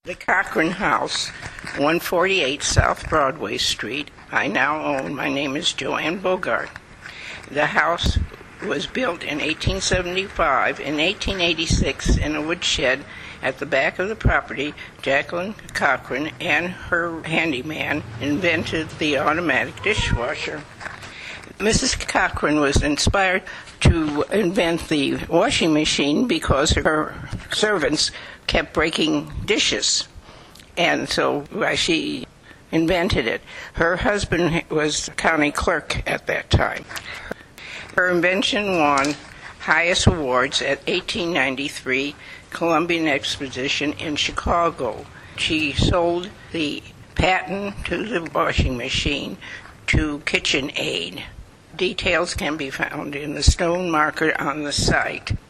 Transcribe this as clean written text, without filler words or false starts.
The Cochran House, 148 South Broadway Street, I now own. My name is Joanne Bogart. The house was built in 1875. In 1886, in a woodshed at the back of the property, Jacqueline Cochran and her handyman invented the automatic dishwasher. Mrs. Cochran was inspired to invent the washing machine because her servants kept breaking dishes, and so she invented it. Her husband was county clerk at that time. Her invention won highest awards at 1893 Columbian Exposition in Chicago. She sold the patent to the washing machine to KitchenAid. Details can be found in the stone marker on the site.